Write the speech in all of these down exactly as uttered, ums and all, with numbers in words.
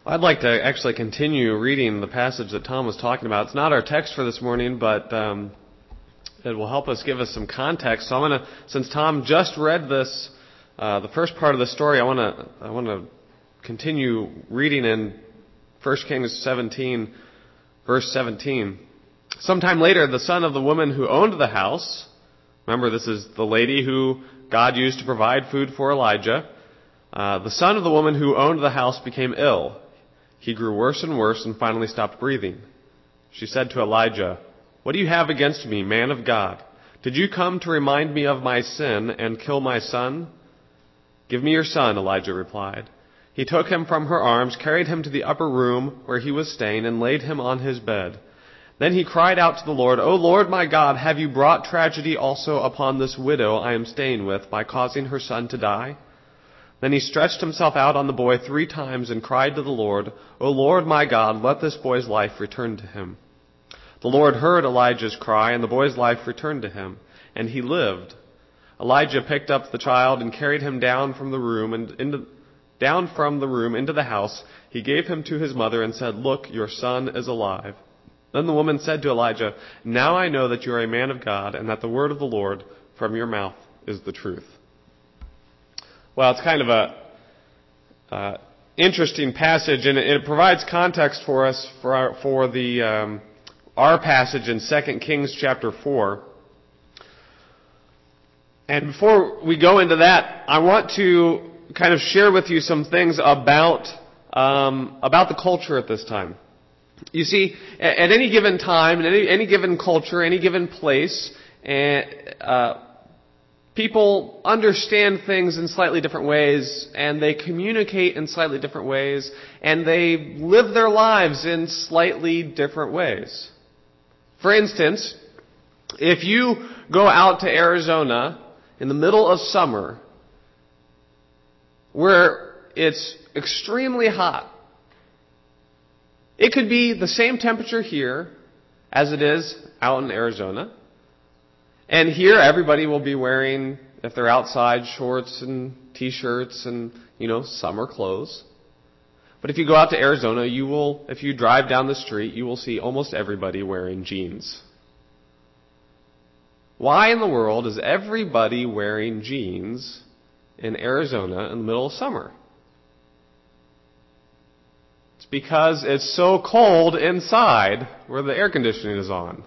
I'd like to actually continue reading the passage that Tom was talking about. It's not our text for this morning, but um, it will help us give us some context. So I'm going to, since Tom just read this, uh, the first part of the story, I want to I want to continue reading in First Kings seventeen, verse seventeen. Sometime later, the son of the woman who owned the house, remember this is the lady who God used to provide food for Elijah, uh, the son of the woman who owned the house became ill. He grew worse and worse and finally stopped breathing. She said to Elijah, "What do you have against me, man of God? Did you come to remind me of my sin and kill my son?" "Give me your son," Elijah replied. He took him from her arms, carried him to the upper room where he was staying, and laid him on his bed. Then he cried out to the Lord, "O Lord my God, have you brought tragedy also upon this widow I am staying with by causing her son to die?" Then he stretched himself out on the boy three times and cried to the Lord, "O Lord my God, let this boy's life return to him." The Lord heard Elijah's cry, and the boy's life returned to him, and he lived. Elijah picked up the child and carried him down from the room and into, down from the room into the house. He gave him to his mother and said, "Look, your son is alive." Then the woman said to Elijah, "Now I know that you are a man of God, and that the word of the Lord from your mouth is the truth." Well, it's kind of a uh, interesting passage, and it, it provides context for us for our, for the um, our passage in Second Kings chapter four. And before we go into that, I want to kind of share with you some things about um, about the culture at this time. You see, at, at any given time, in any, any given culture, any given place, and uh, people understand things in slightly different ways, and they communicate in slightly different ways, and they live their lives in slightly different ways. For instance, if you go out to Arizona in the middle of summer, where it's extremely hot, it could be the same temperature here as it is out in Arizona. And here, everybody will be wearing, if they're outside, shorts and t-shirts and, you know, summer clothes. But if you go out to Arizona, you will, if you drive down the street, you will see almost everybody wearing jeans. Why in the world is everybody wearing jeans in Arizona in the middle of summer? It's because it's so cold inside where the air conditioning is on.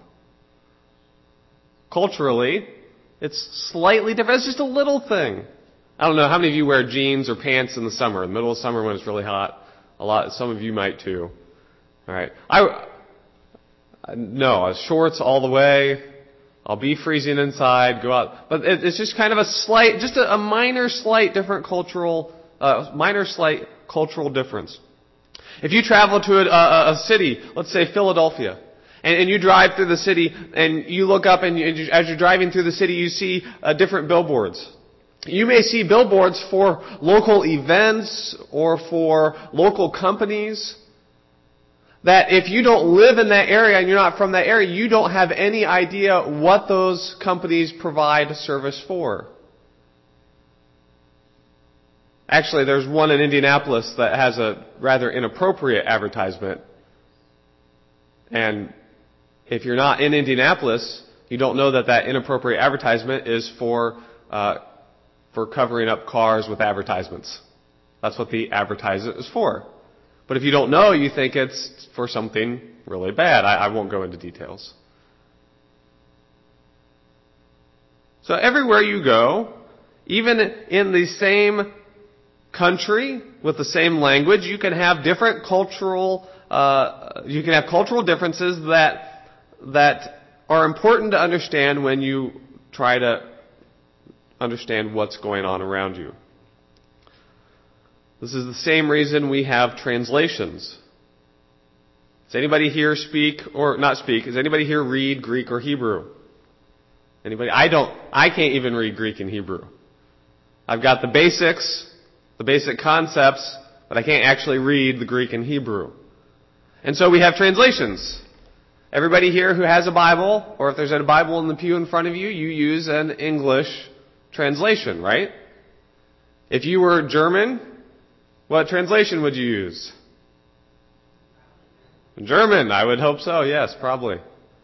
Culturally, it's slightly different. It's just a little thing. I don't know how many of you wear jeans or pants in the summer, in the middle of summer when it's really hot. A lot. Some of you might too. All right. I no shorts all the way. I'll be freezing inside. Go out, but it, it's just kind of a slight, just a, a minor, slight different cultural, uh, minor, slight cultural difference. If you travel to a, a, a city, let's say Philadelphia. And, and you drive through the city, and you look up, and you, as you're driving through the city, you see uh, different billboards. You may see billboards for local events or for local companies that if you don't live in that area and you're not from that area, you don't have any idea what those companies provide service for. Actually, there's one in Indianapolis that has a rather inappropriate advertisement. And if you're not in Indianapolis, you don't know that that inappropriate advertisement is for uh, for covering up cars with advertisements. That's what the advertisement is for. But if you don't know, you think it's for something really bad. I, I won't go into details. So everywhere you go, even in the same country with the same language, you can have different cultural uh, you can have cultural differences that that are important to understand when you try to understand what's going on around you. This is the same reason we have translations. Does anybody here speak, or not speak, does anybody here read Greek or Hebrew? Anybody? I don't, I can't even read Greek and Hebrew. I've got the basics, the basic concepts, but I can't actually read the Greek and Hebrew. And so we have translations. Everybody here who has a Bible, or if there's a Bible in the pew in front of you, you use an English translation, right? If you were German, what translation would you use? German, I would hope so, yes, probably.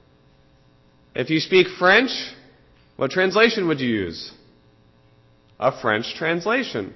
If you speak French, what translation would you use? A French translation.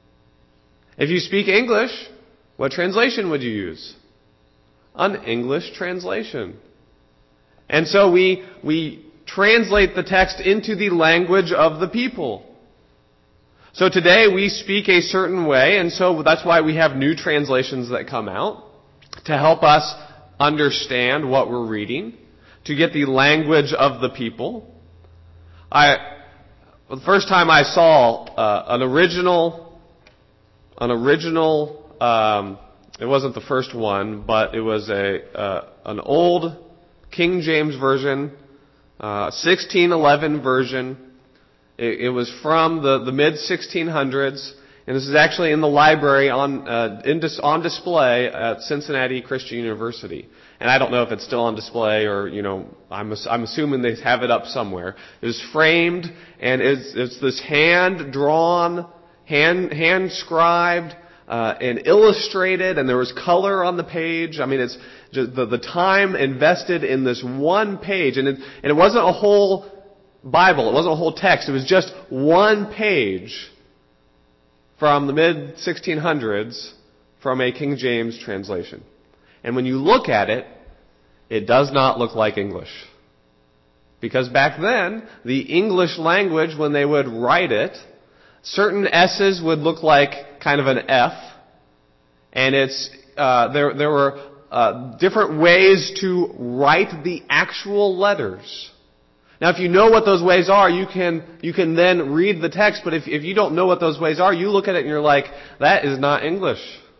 If you speak English, what translation would you use? An English translation. And so we, we translate the text into the language of the people. So today we speak a certain way, and so that's why we have new translations that come out to help us understand what we're reading, to get the language of the people. I, the first time I saw uh, an original, an original, um, it wasn't the first one, but it was a uh, an old King James version, uh, sixteen eleven version. It, it was from the, the mid sixteen hundreds, and this is actually in the library on uh, in dis, on display at Cincinnati Christian University. And I don't know if it's still on display or, you know, I'm I'm assuming they have it up somewhere. It was framed, and it's, it's this hand drawn, hand hand scribed, uh, and illustrated, and there was color on the page. I mean, it's just the the time invested in this one page, and it and it wasn't a whole Bible. It wasn't a whole text. It was just one page from the mid sixteen hundreds from a King James translation. And when you look at it, it does not look like English. Because back then, the English language, when they would write it, certain S's would look like kind of an F. And it's uh, there, there were uh, different ways to write the actual letters. Now, if you know what those ways are, you can you can then read the text. But if, if you don't know what those ways are, you look at it and you're like, that is not English.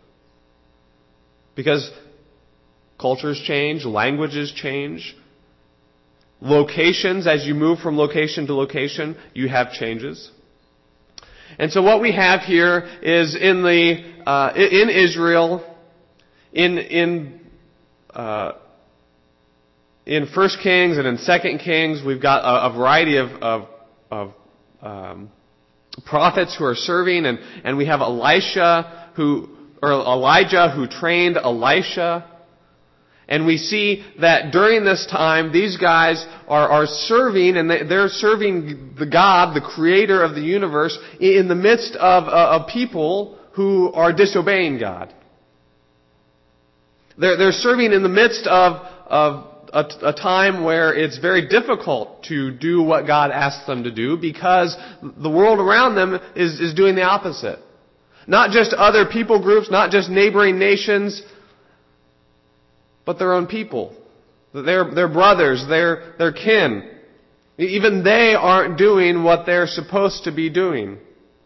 Because cultures change, languages change, locations, as you move from location to location, you have changes. And so what we have here is in the uh, in Israel, in in uh, in First Kings and in Second Kings, we've got a, a variety of of, of um, prophets who are serving, and and we have Elisha who or Elijah who trained Elisha. And we see that during this time, these guys are, are serving, and they're serving the God, the creator of the universe, in the midst of, uh, of people who are disobeying God. They're, they're serving in the midst of, of a, a time where it's very difficult to do what God asks them to do, because the world around them is, is doing the opposite. Not just other people groups, not just neighboring nations, but their own people, their their brothers, their their kin. Even they aren't doing what they're supposed to be doing.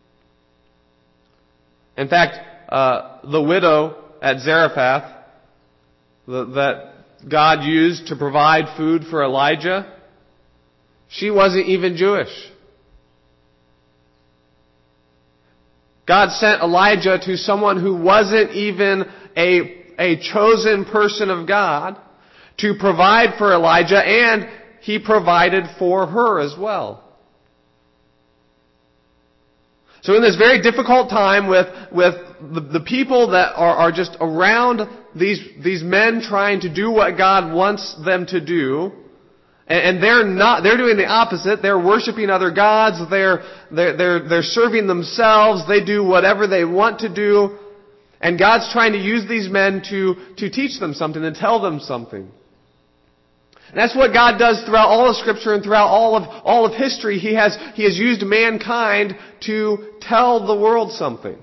In fact, uh, the widow at Zarephath the, that God used to provide food for Elijah, she wasn't even Jewish. God sent Elijah to someone who wasn't even a a chosen person of God to provide for Elijah, and he provided for her as well. So in this very difficult time with, with the, the people that are, are just around these, these men trying to do what God wants them to do, and, and they're not, they're doing the opposite. They're worshiping other gods. They're, they're, they're, they're serving themselves. They do whatever they want to do. And God's trying to use these men to, to teach them something, and tell them something. And that's what God does throughout all of Scripture and throughout all of, all of history. He has, He has used mankind to tell the world something.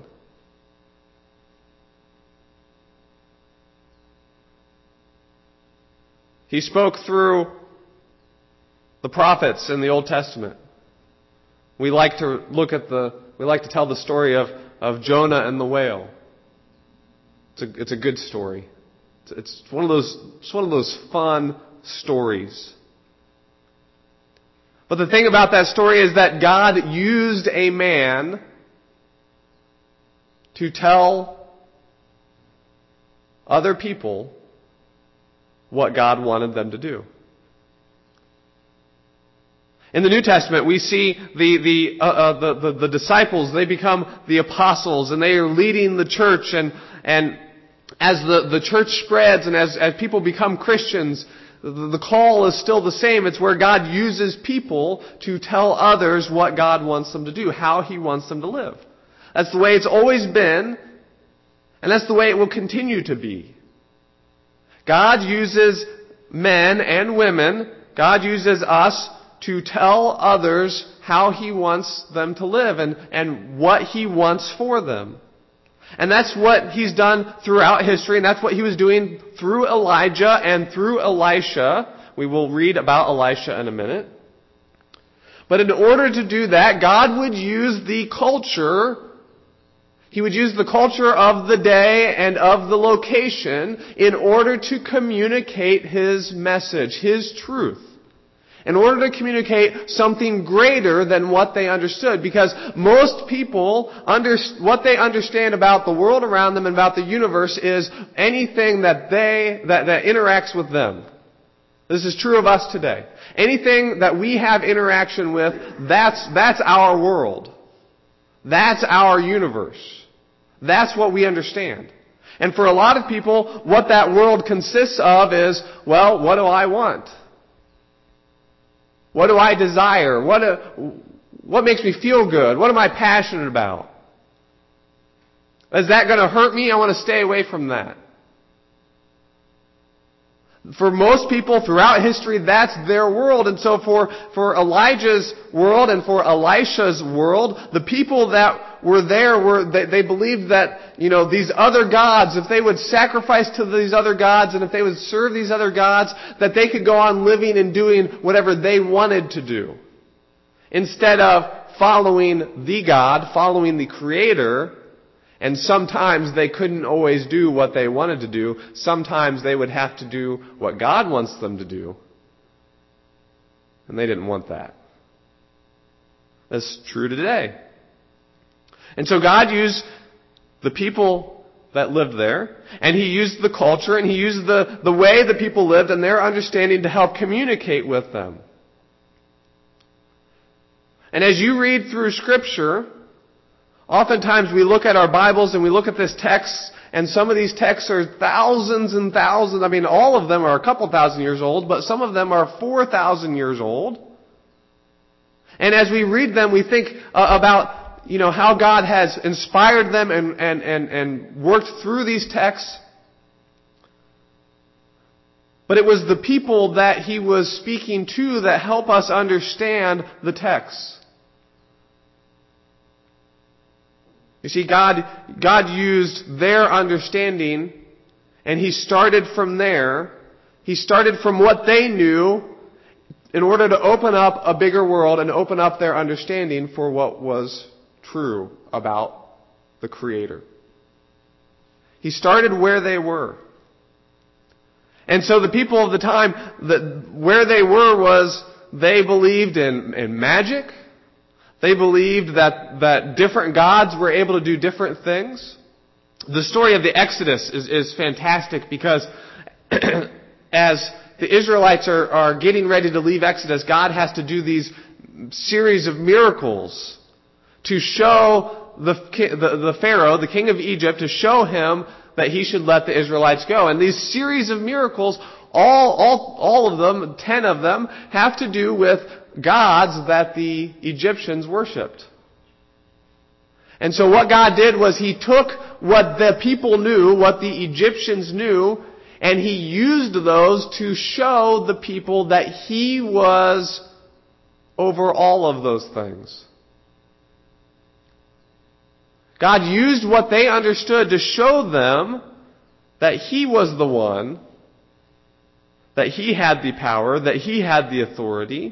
He spoke through the prophets in the Old Testament. We like to look at the, we like to tell the story of, of Jonah and the whale. It's a, it's a good story. It's, it's one of those, it's one of those fun stories. But the thing about that story is that God used a man to tell other people what God wanted them to do. In the New Testament, we see the the, uh, uh, the the the disciples. They become the apostles, and they are leading the church, and and as the, the church spreads and as, as people become Christians, the, the call is still the same. It's where God uses people to tell others what God wants them to do, how He wants them to live. That's the way it's always been, and that's the way it will continue to be. God uses men and women, God uses us to tell others how He wants them to live and, and what He wants for them. And that's what He's done throughout history, and that's what He was doing through Elijah and through Elisha. We will read about Elisha in a minute. But in order to do that, God would use the culture, He would use the culture of the day and of the location in order to communicate His message, His truth. In order to communicate something greater than what they understood. Because most people, under, what they understand about the world around them and about the universe is anything that they, that, that interacts with them. This is true of us today. Anything that we have interaction with, that's, that's our world. That's our universe. That's what we understand. And for a lot of people, what that world consists of is, well, what do I want? What do I desire? What, uh, what makes me feel good? What am I passionate about? Is that going to hurt me? I want to stay away from that. For most people throughout history, that's their world. And so for, for Elijah's world and for Elisha's world, the people that were there were, they, they believed that, you know, these other gods, if they would sacrifice to these other gods and if they would serve these other gods, that they could go on living and doing whatever they wanted to do. Instead of following the God, following the Creator. And sometimes they couldn't always do what they wanted to do. Sometimes they would have to do what God wants them to do. And they didn't want that. That's true today. And so God used the people that lived there, and He used the culture, and He used the, the way the people lived and their understanding to help communicate with them. And as you read through Scripture, oftentimes we look at our Bibles and we look at this text, and some of these texts are thousands and thousands. I mean, all of them are a couple thousand years old, but some of them are four thousand years old. And as we read them, we think uh, about, you know, how God has inspired them and, and, and, and worked through these texts. But it was the people that He was speaking to that help us understand the texts. You see, God, God used their understanding, and He started from there. He started from what they knew in order to open up a bigger world and open up their understanding for what was true about the Creator. He started where they were. And so the people of the time, the, where they were was they believed in, in magic. They believed that, that different gods were able to do different things. The story of the Exodus is, is fantastic because as the Israelites are, are getting ready to leave Exodus, God has to do these series of miracles to show the, the, the Pharaoh, the king of Egypt, to show him that he should let the Israelites go. And these series of miracles, all, all, all of them, ten of them, have to do with gods that the Egyptians worshipped. And so what God did was He took what the people knew, what the Egyptians knew, and He used those to show the people that He was over all of those things. God used what they understood to show them that He was the one, that He had the power, that He had the authority,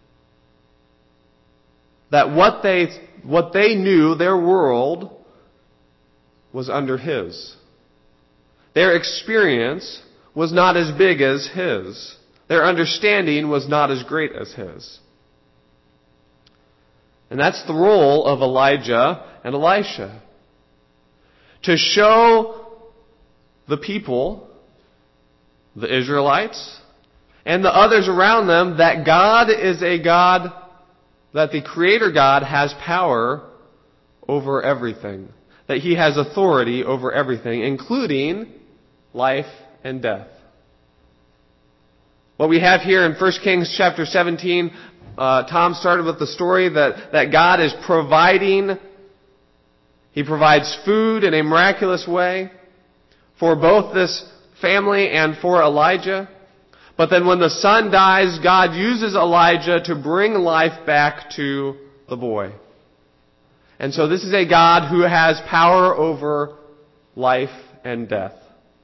that what they, what they knew, their world, was under His. Their experience was not as big as His. Their understanding was not as great as His. And that's the role of Elijah and Elisha. To show the people, the Israelites, and the others around them that God is a God, that the Creator God has power over everything. That He has authority over everything, including life and death. What we have here in First Kings chapter seventeen, uh, Tom started with the story that, that God is providing. He provides food in a miraculous way for both this family and for Elijah. But then when the son dies, God uses Elijah to bring life back to the boy. And so this is a God who has power over life and death.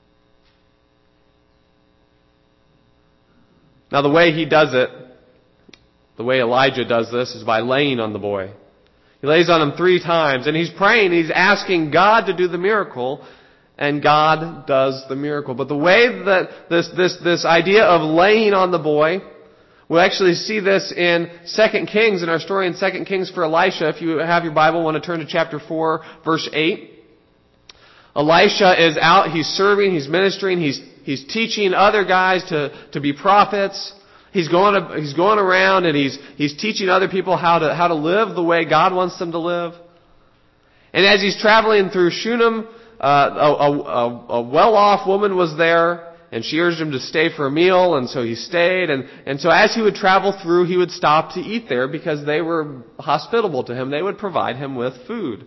Now the way he does it, the way Elijah does this, is by laying on the boy. He lays on him three times, and he's praying, he's asking God to do the miracle, and God does the miracle. But the way that this, this, this idea of laying on the boy, we'll actually see this in Second Kings, in our story in Second Kings for Elisha. If you have your Bible, want to turn to chapter four, verse eight. Elisha is out, he's serving, he's ministering, he's he's teaching other guys to, to be prophets. He's going to, he's going around and he's he's teaching other people how to how to live the way God wants them to live. And as he's traveling through Shunem, uh, a, a, a well-off woman was there, and she urged him to stay for a meal, and so he stayed. And, and so as he would travel through, he would stop to eat there because they were hospitable to him. They would provide him with food.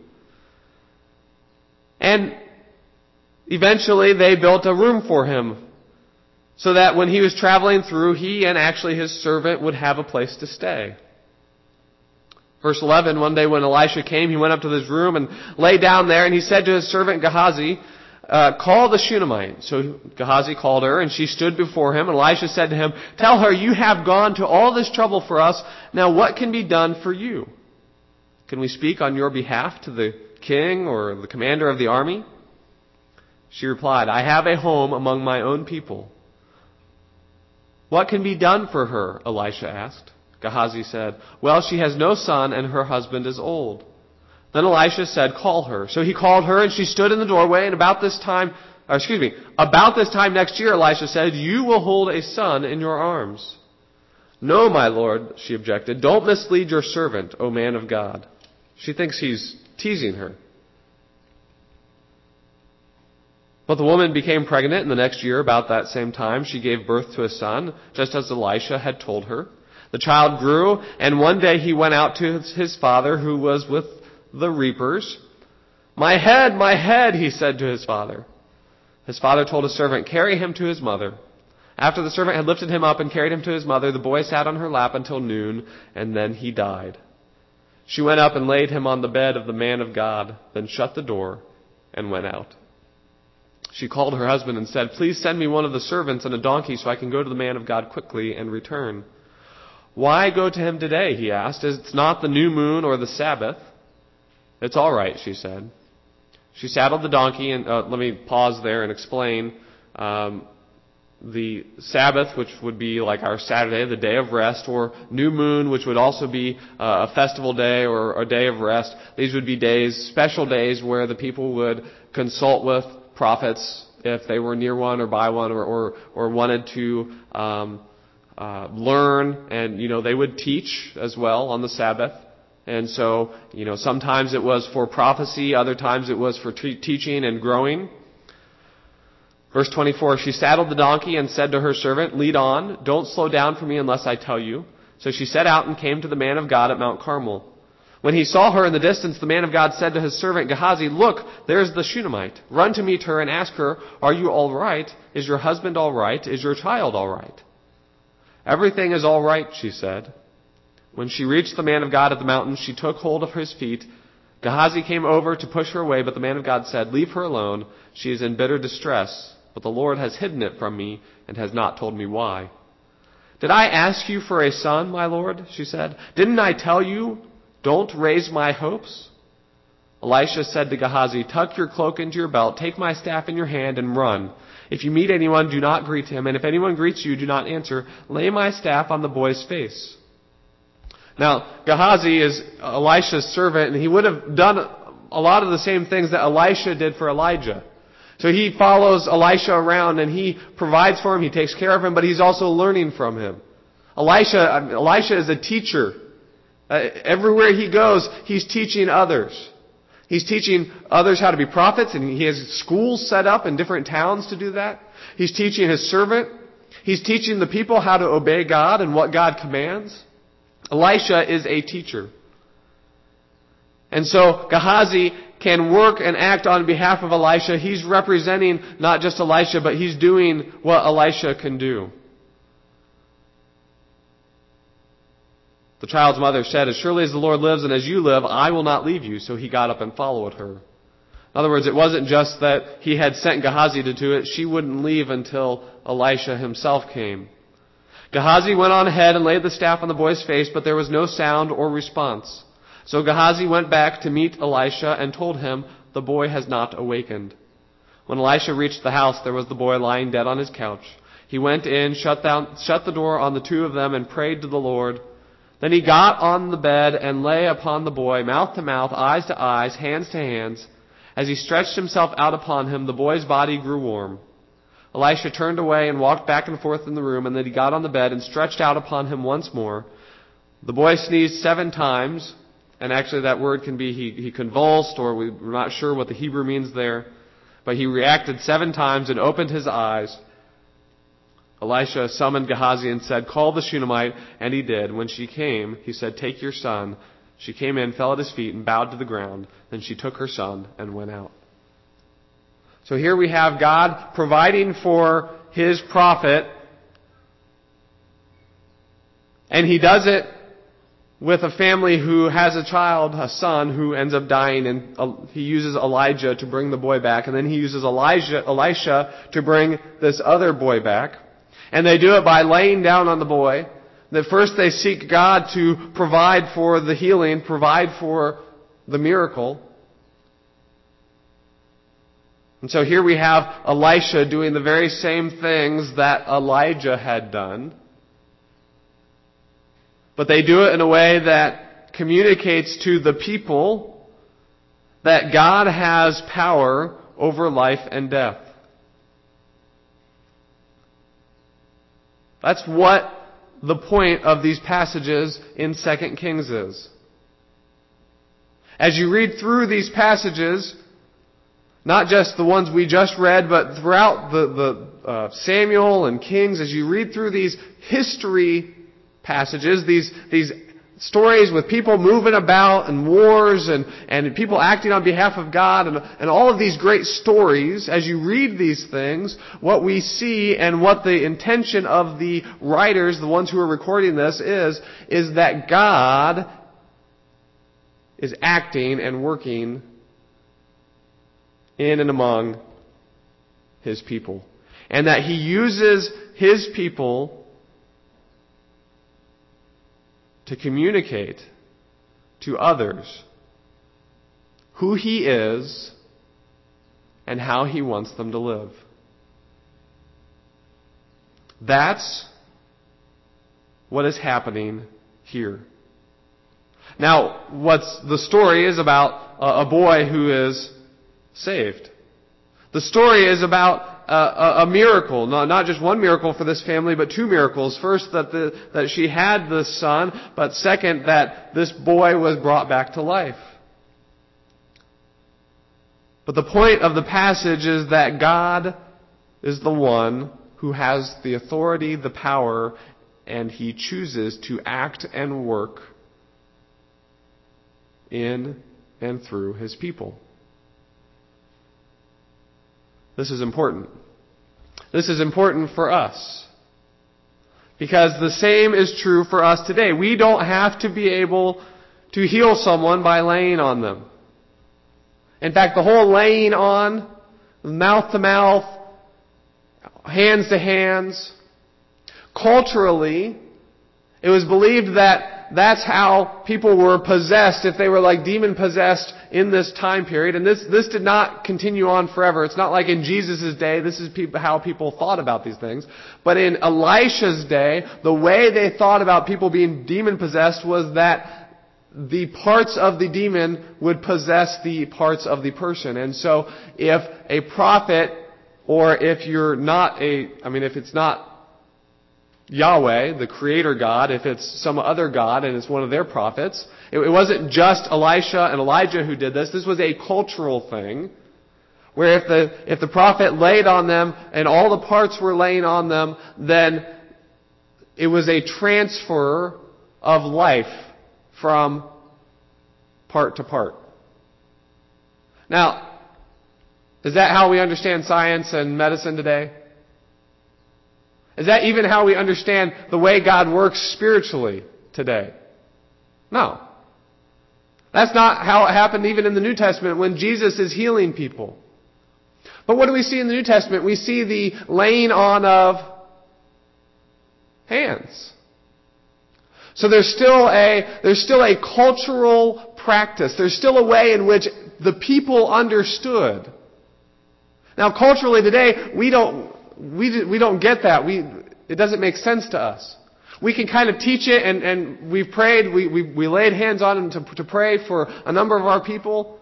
And eventually they built a room for him so that when he was traveling through, he and actually his servant would have a place to stay. Verse eleven, one day when Elisha came, he went up to this room and lay down there, and he said to his servant Gehazi, uh, call the Shunammite. So Gehazi called her, and she stood before him, and Elisha said to him, tell her, you have gone to all this trouble for us. Now what can be done for you? Can we speak on your behalf to the king or the commander of the army? She replied, I have a home among my own people. What can be done for her? Elisha asked. Gehazi said, well, she has no son and her husband is old. Then Elisha said, call her. So he called her, and she stood in the doorway, and about this time, or excuse me, about this time next year, Elisha said, you will hold a son in your arms. No, my lord, she objected, don't mislead your servant, O man of God. She thinks he's teasing her. But the woman became pregnant, and the next year, about that same time, she gave birth to a son, just as Elisha had told her. The child grew, and one day he went out to his father, who was with the reapers. My head, my head, he said to his father. His father told his servant, carry him to his mother. After the servant had lifted him up and carried him to his mother, the boy sat on her lap until noon, and then he died. She went up and laid him on the bed of the man of God, then shut the door and went out. She called her husband and said, please send me one of the servants and a donkey so I can go to the man of God quickly and return. Why go to him today? He asked. It's not the new moon or the Sabbath. It's all right, she said. She saddled the donkey, and uh, let me pause there and explain. Um, the Sabbath, which would be like our Saturday, the day of rest, or new moon, which would also be uh, a festival day or a day of rest. These would be days, special days, where the people would consult with prophets if they were near one or by one, or or, or wanted to um, uh, learn, and you know they would teach as well on the Sabbath. And so, you know, sometimes it was for prophecy, other times it was for te- teaching and growing. Verse twenty-four, she saddled the donkey and said to her servant, lead on, don't slow down for me unless I tell you. So she set out and came to the man of God at Mount Carmel. When he saw her in the distance, the man of God said to his servant Gehazi, look, there's the Shunammite. Run to meet her and ask her, are you all right? Is your husband all right? Is your child all right? Everything is all right, she said. When she reached the man of God at the mountain, she took hold of his feet. Gehazi came over to push her away, but the man of God said, leave her alone. She is in bitter distress, but the Lord has hidden it from me and has not told me why. Did I ask you for a son, my lord? She said. Didn't I tell you, don't raise my hopes? Elisha said to Gehazi, tuck your cloak into your belt, take my staff in your hand and run. If you meet anyone, do not greet him, and if anyone greets you, do not answer. Lay my staff on the boy's face. Now, Gehazi is Elisha's servant, and he would have done a lot of the same things that Elisha did for Elijah. So he follows Elisha around, and he provides for him, he takes care of him, but he's also learning from him. Elisha, Elisha is a teacher. Uh, everywhere he goes, he's teaching others. He's teaching others how to be prophets, and he has schools set up in different towns to do that. He's teaching his servant. He's teaching the people how to obey God and what God commands. Elisha is a teacher. And so Gehazi can work and act on behalf of Elisha. He's representing not just Elisha, but he's doing what Elisha can do. The child's mother said, "As surely as the Lord lives and as you live, I will not leave you." So he got up and followed her. In other words, it wasn't just that he had sent Gehazi to do it. She wouldn't leave until Elisha himself came. Gehazi went on ahead and laid the staff on the boy's face, but there was no sound or response. So Gehazi went back to meet Elisha and told him, "The boy has not awakened." When Elisha reached the house, there was the boy lying dead on his couch. He went in, shut down, shut the door on the two of them, and prayed to the Lord. Then he got on the bed and lay upon the boy, mouth to mouth, eyes to eyes, hands to hands. As he stretched himself out upon him, the boy's body grew warm. Elisha turned away and walked back and forth in the room, and then he got on the bed and stretched out upon him once more. The boy sneezed seven times, and actually that word can be he, he convulsed, or we're not sure what the Hebrew means there, but he reacted seven times and opened his eyes. Elisha summoned Gehazi and said, "Call the Shunammite," and he did. When she came, he said, "Take your son." She came in, fell at his feet, and bowed to the ground. Then she took her son and went out. So here we have God providing for his prophet, and he does it with a family who has a child, a son, who ends up dying, and he uses Elijah to bring the boy back, and then he uses Elijah, Elisha to bring this other boy back. And they do it by laying down on the boy. That first they seek God to provide for the healing, provide for the miracle. And so here we have Elisha doing the very same things that Elijah had done. But they do it in a way that communicates to the people that God has power over life and death. That's what the point of these passages in Second Kings is. As you read through these passages, not just the ones we just read, but throughout the, the uh, Samuel and Kings, as you read through these history passages, these these stories with people moving about and wars and, and people acting on behalf of God and, and all of these great stories, as you read these things, what we see and what the intention of the writers, the ones who are recording this, is, is that God is acting and working in and among His people. And that He uses His people to communicate to others who He is and how He wants them to live. That's what is happening here. Now, what's the story is about a boy who is saved. The story is about a, a, a miracle, not, not just one miracle for this family, but two miracles. First, that the, that she had this son, but second, that this boy was brought back to life. But the point of the passage is that God is the one who has the authority, the power, and He chooses to act and work in and through His people. This is important. This is important for us. Because the same is true for us today. We don't have to be able to heal someone by laying on them. In fact, the whole laying on, mouth to mouth, hands to hands, culturally, it was believed that that's how people were possessed, if they were like demon possessed in this time period. And this, this did not continue on forever. It's not like in Jesus' day, this is people, how people thought about these things. But in Elisha's day, the way they thought about people being demon possessed was that the parts of the demon would possess the parts of the person. And so if a prophet, or if you're not a, I mean, if it's not Yahweh, the Creator God, if it's some other God and it's one of their prophets, It, it wasn't just Elisha and Elijah who did this. This was a cultural thing, where if the if the prophet laid on them and all the parts were laying on them, then it was a transfer of life from part to part. Now, is that how we understand science and medicine today? Is that even how we understand the way God works spiritually today? No. That's not how it happened even in the New Testament when Jesus is healing people. But what do we see in the New Testament? We see the laying on of hands. So there's still a there's still a cultural practice. There's still a way in which the people understood. Now, culturally today, we don't we we don't get that. We it doesn't make sense to us. We can kind of teach it, and, and we've prayed. We we we laid hands on them to to pray for a number of our people.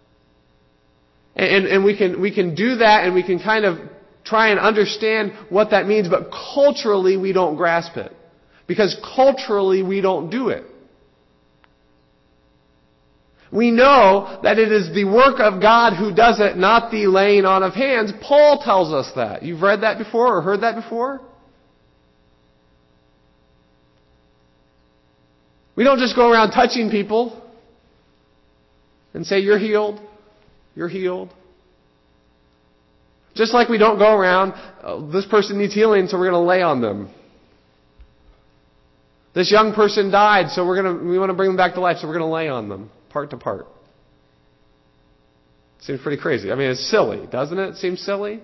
And, and we can we can do that, and we can kind of try and understand what that means, but culturally we don't grasp it. Because culturally we don't do it. We know that it is the work of God who does it, not the laying on of hands. Paul tells us that. You've read that before or heard that before? We don't just go around touching people and say, you're healed. You're healed. Just like we don't go around, oh, this person needs healing, so we're going to lay on them. This young person died, so we're going to we want to bring them back to life, so we're going to lay on them, part to part. Seems pretty crazy. I mean, it's silly, doesn't it? It seems silly.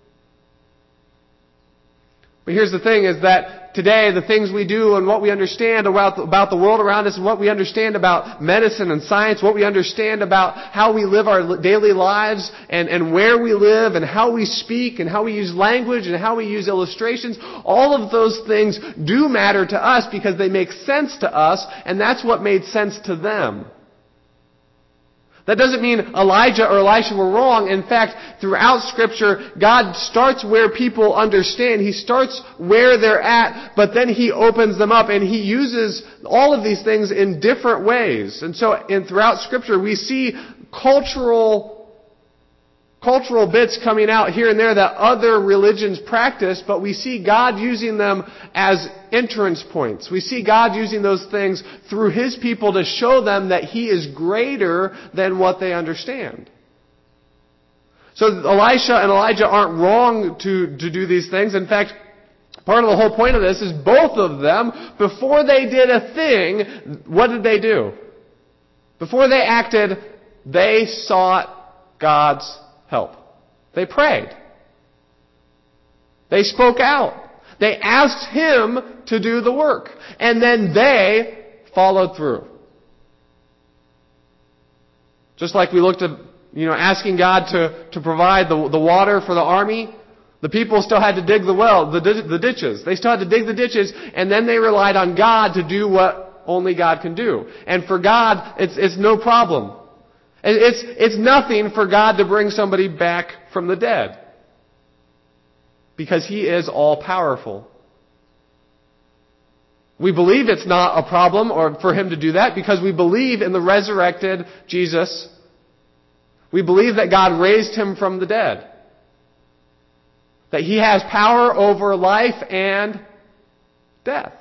But here's the thing, is that today the things we do and what we understand about the, about the world around us and what we understand about medicine and science, what we understand about how we live our daily lives and, and where we live and how we speak and how we use language and how we use illustrations, all of those things do matter to us because they make sense to us, and that's what made sense to them. That doesn't mean Elijah or Elisha were wrong. In fact, throughout Scripture, God starts where people understand. He starts where they're at, but then He opens them up, and He uses all of these things in different ways. And so, in throughout Scripture, we see cultural cultural bits coming out here and there that other religions practice, but we see God using them as entrance points. We see God using those things through His people to show them that He is greater than what they understand. So Elisha and Elijah aren't wrong to, to do these things. In fact, part of the whole point of this is both of them, before they did a thing, what did they do? Before they acted, they sought God's help. They prayed. They spoke out. They asked Him to do the work. And then they followed through. Just like we looked at, you know, asking God to, to provide the, the water for the army, the people still had to dig the well, the, the ditches. They still had to dig the ditches, and then they relied on God to do what only God can do. And for God, it's, it's no problem. It's, it's nothing for God to bring somebody back from the dead. Because He is all-powerful. We believe it's not a problem or for Him to do that because we believe in the resurrected Jesus. We believe that God raised Him from the dead. That He has power over life and death.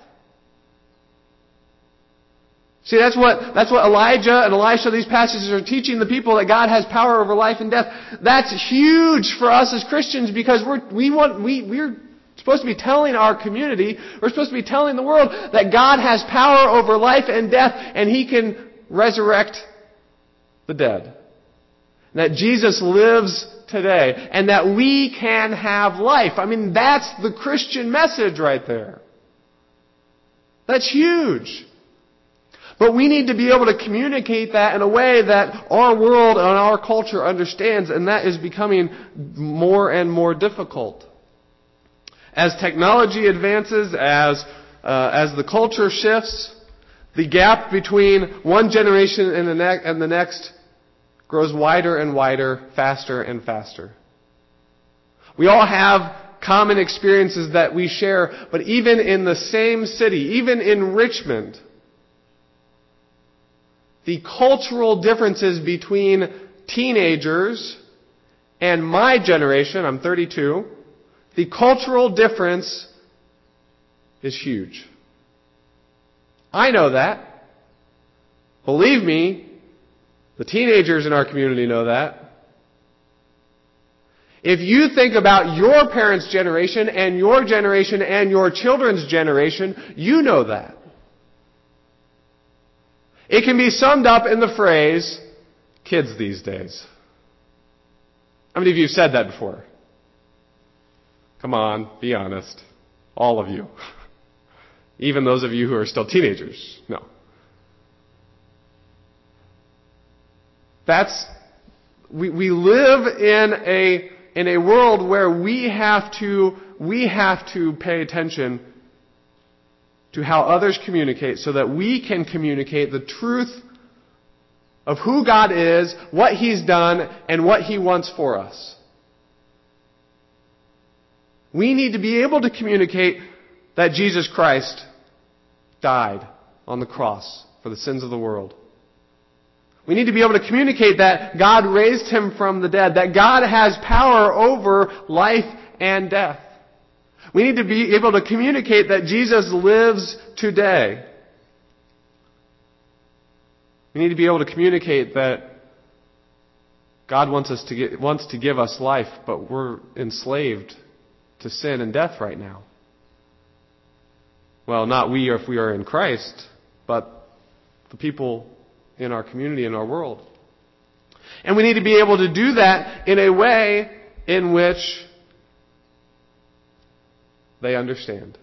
See, that's what, that's what Elijah and Elisha, these passages are teaching the people, that God has power over life and death. That's huge for us as Christians because we're, we want, we, we're supposed to be telling our community, we're supposed to be telling the world that God has power over life and death and He can resurrect the dead. That Jesus lives today and that we can have life. I mean, that's the Christian message right there. That's huge. But we need to be able to communicate that in a way that our world and our culture understands, and that is becoming more and more difficult. As technology advances, as uh, as the culture shifts, the gap between one generation and the, ne- and the next grows wider and wider, faster and faster. We all have common experiences that we share, but even in the same city, even in Richmond, the cultural differences between teenagers and my generation, I'm thirty-two, the cultural difference is huge. I know that. Believe me, the teenagers in our community know that. If you think about your parents' generation and your generation and your children's generation, you know that. It can be summed up in the phrase, kids these days. How many of you have said that before? Come on, be honest. All of you. Even those of you who are still teenagers. No. That's, we, we live in a, in a world where we have to, we have to pay attention to how others communicate so that we can communicate the truth of who God is, what He's done, and what He wants for us. We need to be able to communicate that Jesus Christ died on the cross for the sins of the world. We need to be able to communicate that God raised Him from the dead, that God has power over life and death. We need to be able to communicate that Jesus lives today. We need to be able to communicate that God wants us to get, wants to give us life, but we're enslaved to sin and death right now. Well, not we if we are in Christ, but the people in our community, in our world. And we need to be able to do that in a way in which they understand.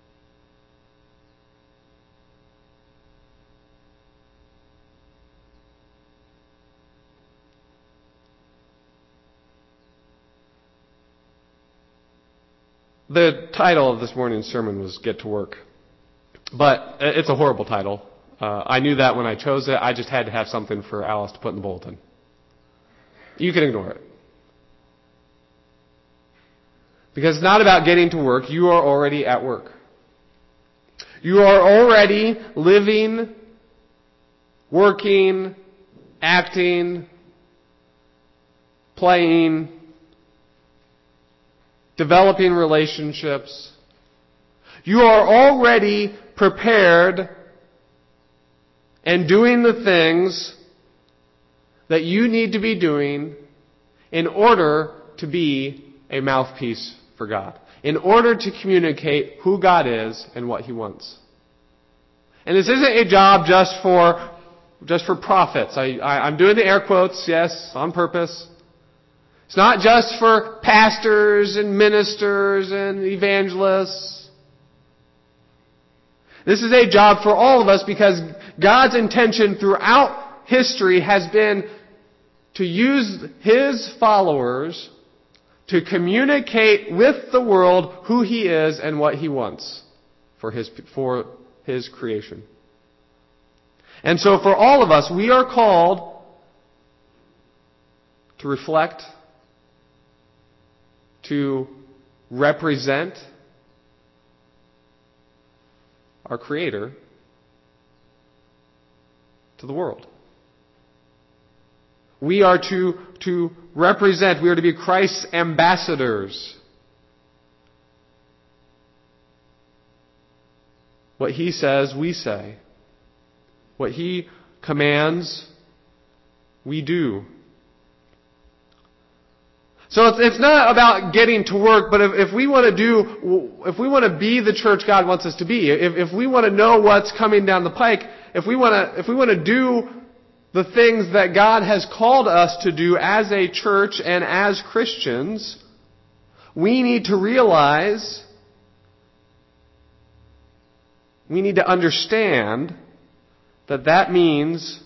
The title of this morning's sermon was Get to Work. But it's a horrible title. Uh, I knew that when I chose it. I just had to have something for Alice to put in the bulletin. You can ignore it. Because it's not about getting to work. You are already at work. You are already living, working, acting, playing, developing relationships. You are already prepared and doing the things that you need to be doing in order to be a mouthpiece for God, in order to communicate who God is and what He wants. And this isn't a job just for just for prophets. I, I, I'm doing the air quotes, yes, on purpose. It's not just for pastors and ministers and evangelists. This is a job for all of us because God's intention throughout history has been to use His followers to communicate with the world who He is and what He wants for His, for His creation. And so for all of us, we are called to reflect, to represent our Creator to the world. We are to, to represent, we are to be Christ's ambassadors. What He says, we say. What He commands, we do. So it's, it's not about getting to work, but if, if we want to do, if we want to be the church God wants us to be, if, if we want to know what's coming down the pike, if we want to, if we want to do the things that God has called us to do as a church and as Christians, we need to realize, we need to understand that that means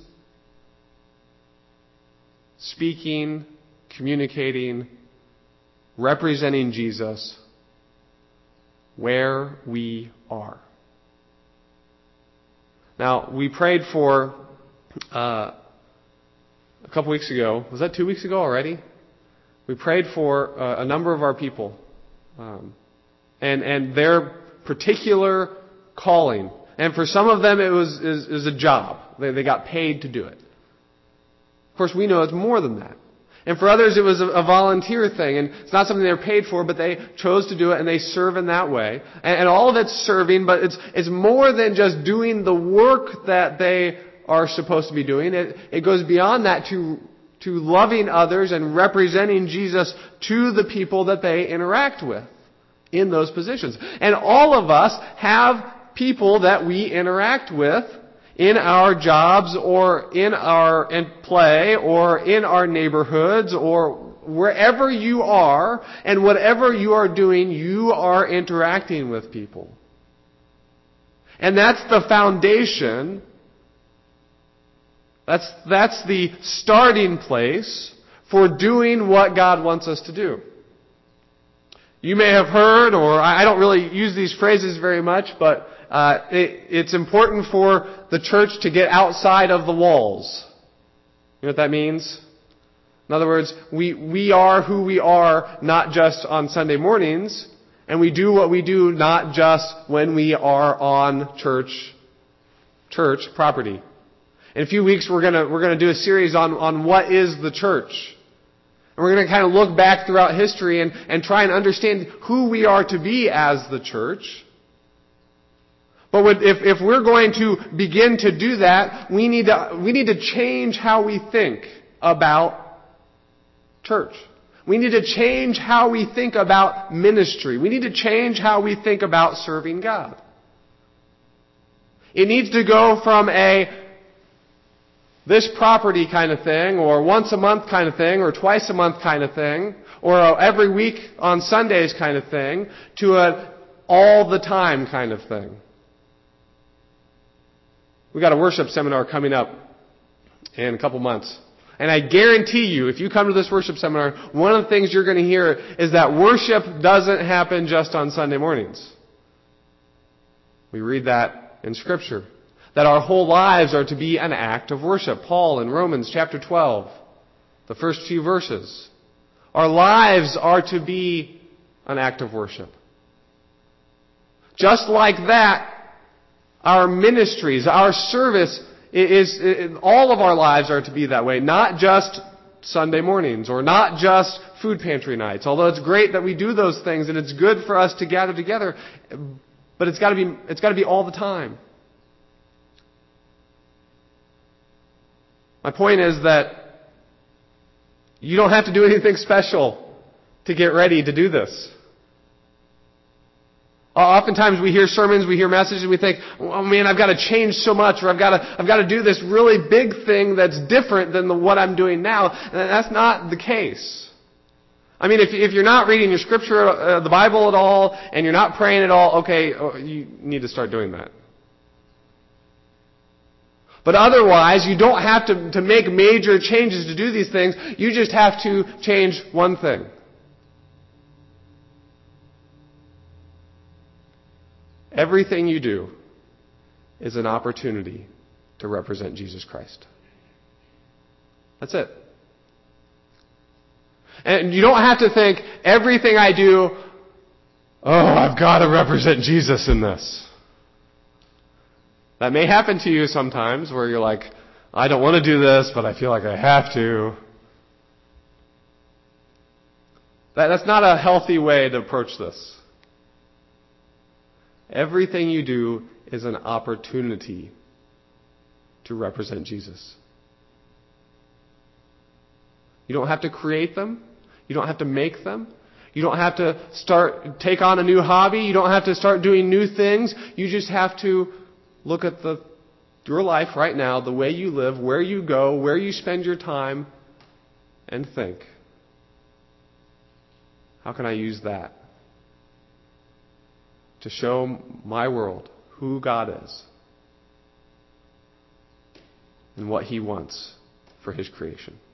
speaking, communicating, representing Jesus where we are. Now, we prayed for uh, a couple weeks ago. Was that two weeks ago already? We prayed for uh, a number of our people um, and and their particular calling. And for some of them, it was, is, is a job. They, they got paid to do it. Of course, we know it's more than that. And for others, it was a, a volunteer thing. And it's not something they were paid for, but they chose to do it, and they serve in that way. And, and all of it's serving, but it's, it's more than just doing the work that they are supposed to be doing. It, it goes beyond that to, to loving others and representing Jesus to the people that they interact with in those positions. And all of us have people that we interact with in our jobs or in our in play or in our neighborhoods or wherever you are, and whatever you are doing, you are interacting with people. And that's the foundation. That's, that's the starting place for doing what God wants us to do. You may have heard, or I don't really use these phrases very much, but uh, it, it's important for the church to get outside of the walls. You know what that means? In other words, we, we are who we are not just on Sunday mornings, and we do what we do not just when we are on church, church property. In a few weeks, we're gonna we're gonna do a series on, on what is the church. And we're going to kind of look back throughout history and, and try and understand who we are to be as the church. But with, if, if we're going to begin to do that, we need to, we need to change how we think about church. We need to change how we think about ministry. We need to change how we think about serving God. It needs to go from a this property kind of thing, or once a month kind of thing, or twice a month kind of thing, or every week on Sundays kind of thing, to a all the time kind of thing. We got a worship seminar coming up in a couple months. And I guarantee you, if you come to this worship seminar, one of the things you're going to hear is that worship doesn't happen just on Sunday mornings. We read that in Scripture. That our whole lives are to be an act of worship. Paul in Romans chapter twelve, the first few verses. Our lives are to be an act of worship. Just like that, our ministries, our service, is, is all of our lives are to be that way. Not just Sunday mornings, or not just food pantry nights. Although it's great that we do those things, and it's good for us to gather together, but it's got to be it's got to be all the time. My point is that you don't have to do anything special to get ready to do this. Oftentimes we hear sermons, we hear messages, and we think, oh man, I've got to change so much, or I've got to, I've got to do this really big thing that's different than the, what I'm doing now. And that's not the case. I mean, if, if you're not reading your scripture, uh, the Bible at all, and you're not praying at all, okay, you need to start doing that. But otherwise, you don't have to, to make major changes to do these things. You just have to change one thing. Everything you do is an opportunity to represent Jesus Christ. That's it. And you don't have to think, everything I do, oh, I've got to represent Jesus in this. That may happen to you sometimes where you're like, I don't want to do this, but I feel like I have to. That, that's not a healthy way to approach this. Everything you do is an opportunity to represent Jesus. You don't have to create them. You don't have to make them. You don't have to start, take on a new hobby. You don't have to start doing new things. You just have to look at the your life right now, the way you live, where you go, where you spend your time, and think, how can I use that to show my world who God is and what He wants for His creation?